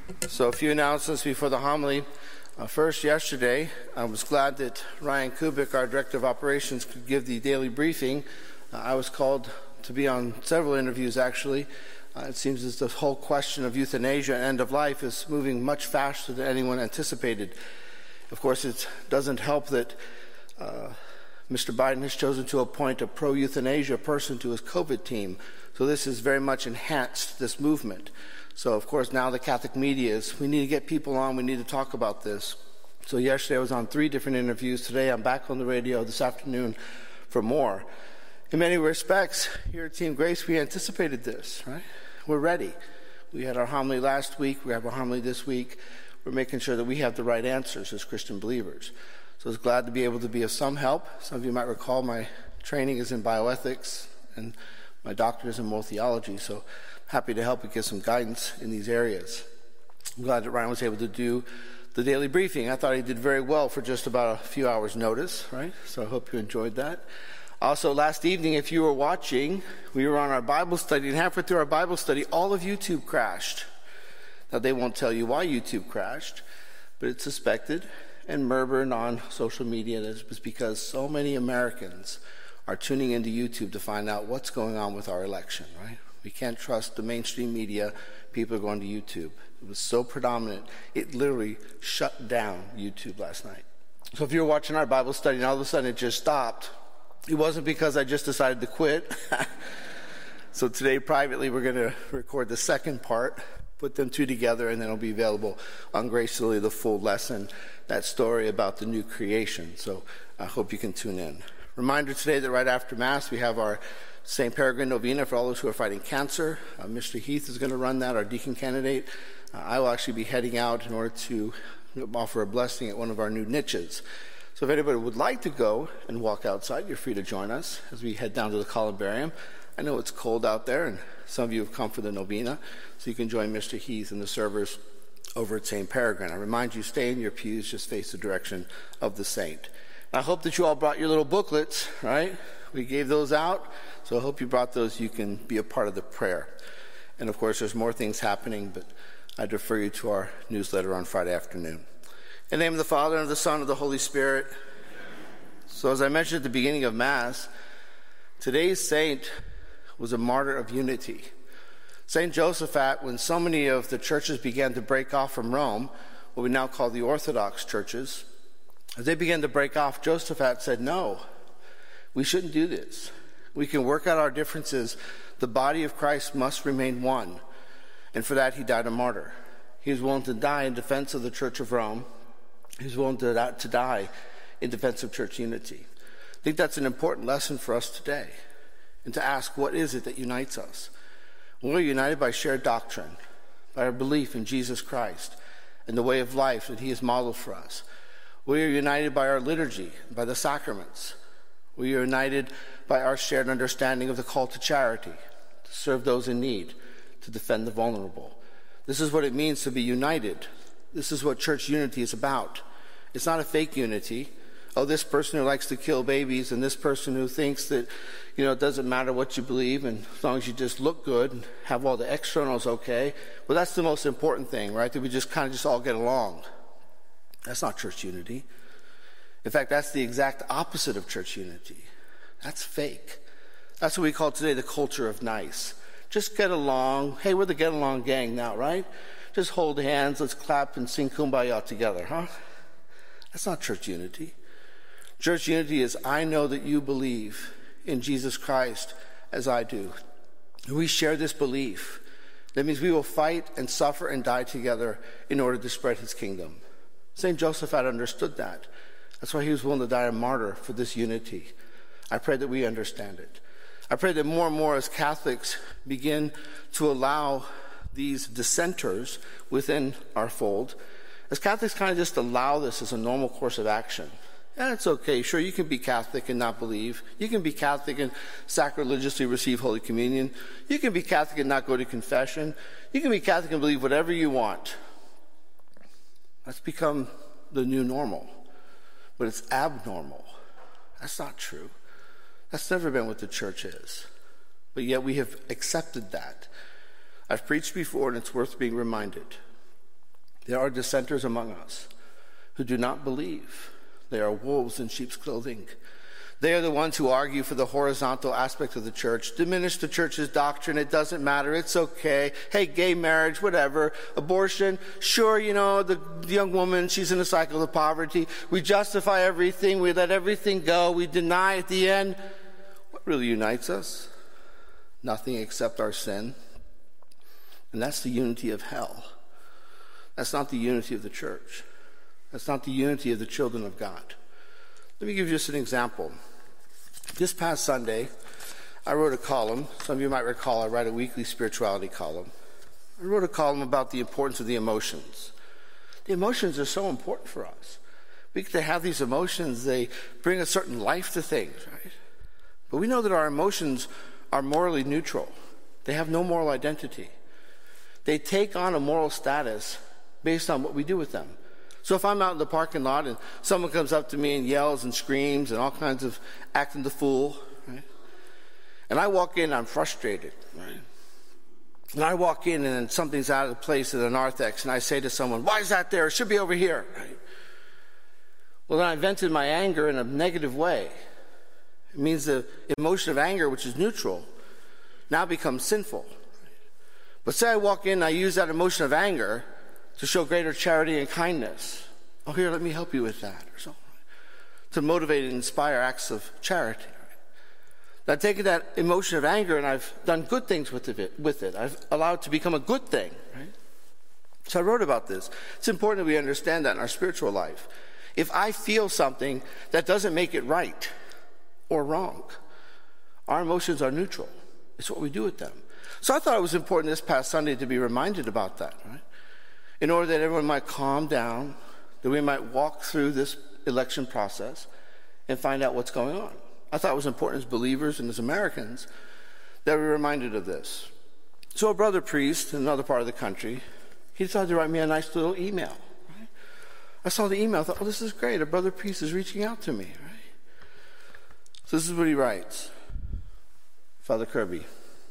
So a few announcements before the homily. First, yesterday, I was glad that Ryan Kubik, our Director of Operations, could give the daily briefing. I was called to be on several interviews, actually. It seems as the whole question of euthanasia and end of life is moving much faster than anyone anticipated. Of course, it doesn't help that Mr. Biden has chosen to appoint a pro-euthanasia person to his COVID team. So this has very much enhanced this movement. So, of course, now the Catholic media is, we need to get people on, we need to talk about this. So yesterday I was on 3 different interviews. Today I'm back on the radio this afternoon for more. In many respects, here at Team Grace, we anticipated this, right? We're ready. We had our homily last week. We have our homily this week. We're making sure that we have the right answers as Christian believers. So I was glad to be able to be of some help. Some of you might recall my training is in bioethics and my doctorate is in moral theology. So happy to help and give some guidance in these areas. I'm glad that Ryan was able to do the daily briefing. I thought he did very well for just about a few hours' notice, right? So I hope you enjoyed that. Also, last evening, if you were watching, we were on our Bible study, and halfway through our Bible study, all of YouTube crashed. Now, they won't tell you why YouTube crashed, but it's suspected and murmured on social media that it was because so many Americans are tuning into YouTube to find out what's going on with our election, right? We can't trust the mainstream media. People are going to YouTube. It was so predominant, it literally shut down YouTube last night. So if you were watching our Bible study and all of a sudden it just stopped, it wasn't because I just decided to quit. So today, privately, we're going to record the second part, put them 2 together, and then it'll be available on Gracefully, the full lesson, that story about the new creation. So I hope you can tune in. Reminder today that right after Mass, we have our St. Peregrine Novena for all those who are fighting cancer. Mr. Heath is going to run that, our deacon candidate. I will actually be heading out in order to offer a blessing at one of our new niches. So if anybody would like to go and walk outside, you're free to join us as we head down to the columbarium. I know it's cold out there, and some of you have come for the novena, so you can join Mr. Heath and the servers over at St. Peregrine. I remind you, stay in your pews, just face the direction of the saint. And I hope that you all brought your little booklets, right? We gave those out, so I hope you brought those. You can be a part of the prayer. And, of course, there's more things happening, but I defer you to our newsletter on Friday afternoon. In the name of the Father, and of the Son, and of the Holy Spirit. So as I mentioned at the beginning of Mass, today's saint was a martyr of unity. St. Josaphat, when so many of the churches began to break off from Rome, what we now call the Orthodox churches, as they began to break off, Josaphat said, no, we shouldn't do this. We can work out our differences. The body of Christ must remain one. And for that, he died a martyr. He was willing to die in defense of the Church of Rome. He was willing to die in defense of church unity. I think that's an important lesson for us today, and to ask, what is it that unites us? We're united by shared doctrine, by our belief in Jesus Christ and the way of life that he has modeled for us. We are united by our liturgy, by the sacraments. We are united by our shared understanding of the call to charity, to serve those in need, to defend the vulnerable. This is what it means to be united. This is what church unity is about. It's not a fake unity. Oh, this person who likes to kill babies and this person who thinks that, it doesn't matter what you believe and as long as you just look good and have all the externals okay. Well, that's the most important thing, right? That we just kind of just all get along. That's not church unity. In fact, that's the exact opposite of church unity. That's fake. That's what we call today the culture of nice. Just get along. Hey, we're the get along gang now, right? Just hold hands, let's clap and sing Kumbaya together, huh? That's not church unity. Church unity is, I know that you believe in Jesus Christ as I do. We share this belief. That means we will fight and suffer and die together in order to spread his kingdom. St. Josaphat understood that. That's why he was willing to die a martyr for this unity. I pray that we understand it. I pray that more and more as Catholics begin to allow these dissenters within our fold, as Catholics kind of just allow this as a normal course of action. Yeah, it's okay. Sure, you can be Catholic and not believe. You can be Catholic and sacrilegiously receive Holy Communion. You can be Catholic and not go to confession. You can be Catholic and believe whatever you want. That's become the new normal. But it's abnormal. That's not true. That's never been what the church is. But yet we have accepted that. I've preached before, and it's worth being reminded. There are dissenters among us who do not believe. They are wolves in sheep's clothing. They are the ones who argue for the horizontal aspect of the church, diminish the church's doctrine. It doesn't matter. It's okay. Hey, gay marriage, whatever. Abortion, sure, the young woman, she's in a cycle of poverty. We justify everything. We let everything go. We deny at the end. What really unites us? Nothing except our sin. And that's the unity of hell. That's not the unity of the church. That's not the unity of the children of God. Let me give you just an example. This past Sunday, I wrote a column. Some of you might recall I write a weekly spirituality column. I wrote a column about the importance of the emotions. The emotions are so important for us. We get to have these emotions. They bring a certain life to things, right? But we know that our emotions are morally neutral. They have no moral identity. They take on a moral status based on what we do with them. So if I'm out in the parking lot and someone comes up to me and yells and screams and all kinds of acting the fool, right? And I walk in, I'm frustrated, right? And I walk in and something's out of place at a narthex and I say to someone, why is that there? It should be over here, right? Well, then I vented my anger in a negative way. It means the emotion of anger, which is neutral, now becomes sinful. But say I walk in and I use that emotion of anger to show greater charity and kindness. Oh, here, let me help you with that, or something. To motivate and inspire acts of charity. Right? I've taken that emotion of anger and I've done good things with it. I've allowed it to become a good thing. Right? So I wrote about this. It's important that we understand that in our spiritual life. If I feel something that doesn't make it right or wrong, our emotions are neutral. It's what we do with them. So I thought it was important this past Sunday to be reminded about that, right? In order that everyone might calm down, that we might walk through this election process and find out what's going on. I thought it was important as believers and as Americans that we're reminded of this. So a brother priest in another part of the country, he decided to write me a nice little email. Right? I saw the email, I thought, oh, this is great. A brother priest is reaching out to me. Right? So this is what he writes. Father Kirby,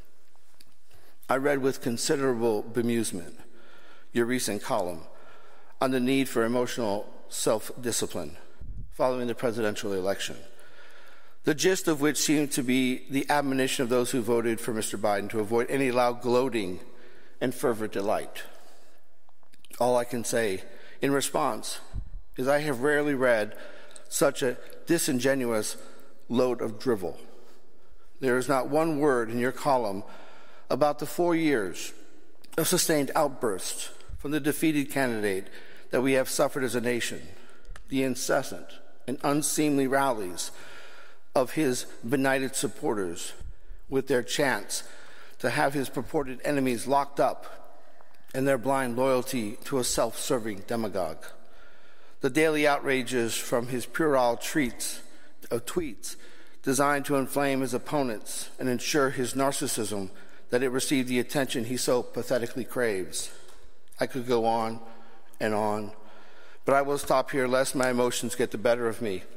I read with considerable bemusement your recent column on the need for emotional self-discipline following the presidential election, the gist of which seemed to be the admonition of those who voted for Mr. Biden to avoid any loud gloating and fervent delight. All I can say in response is I have rarely read such a disingenuous load of drivel. There is not one word in your column about the 4 years of sustained outbursts from the defeated candidate that we have suffered as a nation, the incessant and unseemly rallies of his benighted supporters with their chants to have his purported enemies locked up and their blind loyalty to a self-serving demagogue. The daily outrages from his puerile tweets designed to inflame his opponents and ensure his narcissism that it received the attention he so pathetically craves. I could go on, but I will stop here lest my emotions get the better of me.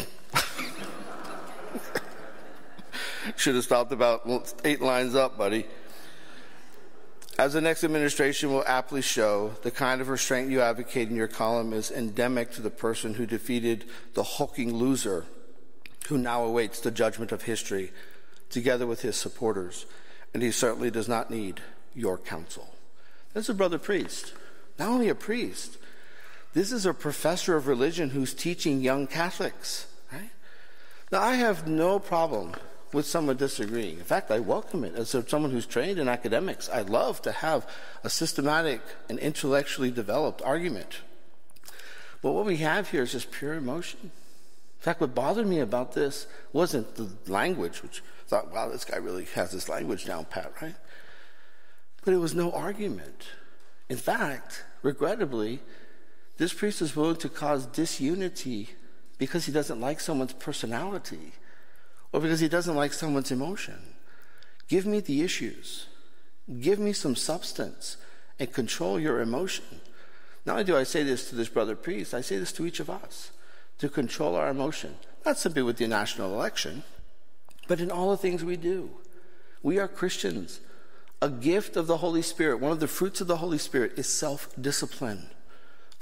Should have stopped about 8 lines up, buddy. As the next administration will aptly show, the kind of restraint you advocate in your column is endemic to the person who defeated the hulking loser who now awaits the judgment of history together with his supporters, and he certainly does not need your counsel. That's a brother priest. Not only a priest, this is a professor of religion who's teaching young Catholics, right? Now, I have no problem with someone disagreeing. In fact, I welcome it. As someone who's trained in academics, I love to have a systematic and intellectually developed argument. But what we have here is just pure emotion. In fact, what bothered me about this wasn't the language, which I thought, wow, this guy really has this language down pat, right? But it was no argument. In fact, regrettably, this priest is willing to cause disunity because he doesn't like someone's personality or because he doesn't like someone's emotion. Give me the issues. Give me some substance and control your emotion. Not only do I say this to this brother priest, I say this to each of us, to control our emotion. Not simply with the national election, but in all the things we do. We are Christians. A gift of the Holy Spirit, one of the fruits of the Holy Spirit is self-discipline.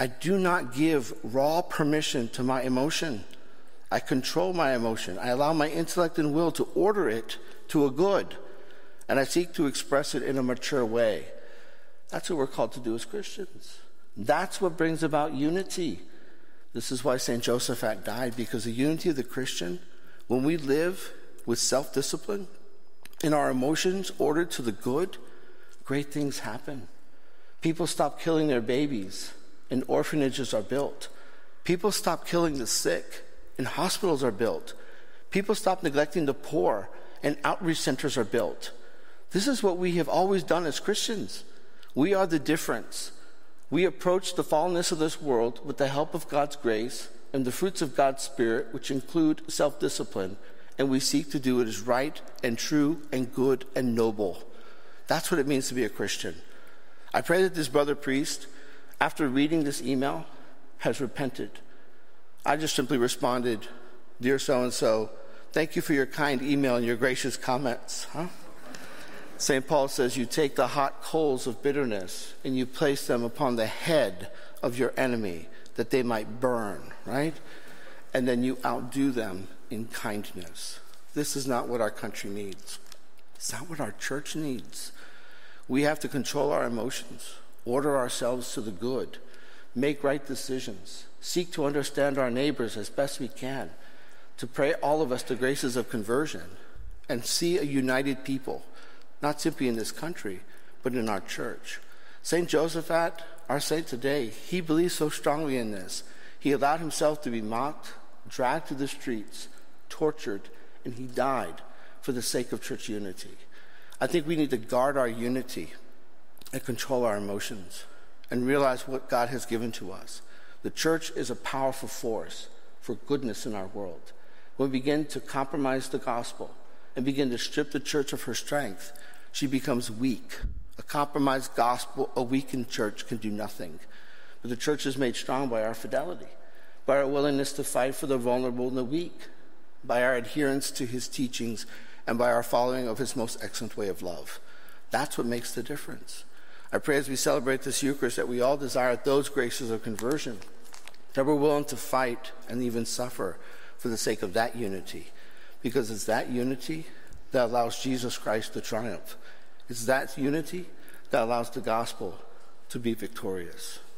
I do not give raw permission to my emotion. I control my emotion. I allow my intellect and will to order it to a good, and I seek to express it in a mature way. That's what we're called to do as Christians. That's what brings about unity. This is why St. Josaphat died, because the unity of the Christian, when we live with self-discipline, in our emotions ordered to the good, great things happen. People stop killing their babies, and orphanages are built. People stop killing the sick, and hospitals are built. People stop neglecting the poor, and outreach centers are built. This is what we have always done as Christians. We are the difference. We approach the fallenness of this world with the help of God's grace and the fruits of God's Spirit, which include self-discipline, and we seek to do what is right and true and good and noble. That's what it means to be a Christian. I pray that this brother priest, after reading this email, has repented. I just simply responded, "Dear so-and-so, thank you for your kind email and your gracious comments." St. Paul says you take the hot coals of bitterness and you place them upon the head of your enemy that they might burn, right? And then you outdo them in kindness. This is not what our country needs. It's not what our church needs. We have to control our emotions, order ourselves to the good, make right decisions, seek to understand our neighbors as best we can, to pray all of us the graces of conversion, and see a united people, not simply in this country, but in our church. St. Josaphat, our saint today, he believed so strongly in this. He allowed himself to be mocked, dragged to the streets, tortured, and he died for the sake of church unity. I think we need to guard our unity and control our emotions and realize what God has given to us. The church is a powerful force for goodness in our world. When we begin to compromise the gospel and begin to strip the church of her strength, she becomes weak. A compromised gospel, a weakened church can do nothing. But the church is made strong by our fidelity, by our willingness to fight for the vulnerable and the weak, by our adherence to his teachings, and by our following of his most excellent way of love. That's what makes the difference. I pray as we celebrate this Eucharist that we all desire those graces of conversion, that we're willing to fight and even suffer for the sake of that unity, because it's that unity that allows Jesus Christ to triumph. It's that unity that allows the gospel to be victorious.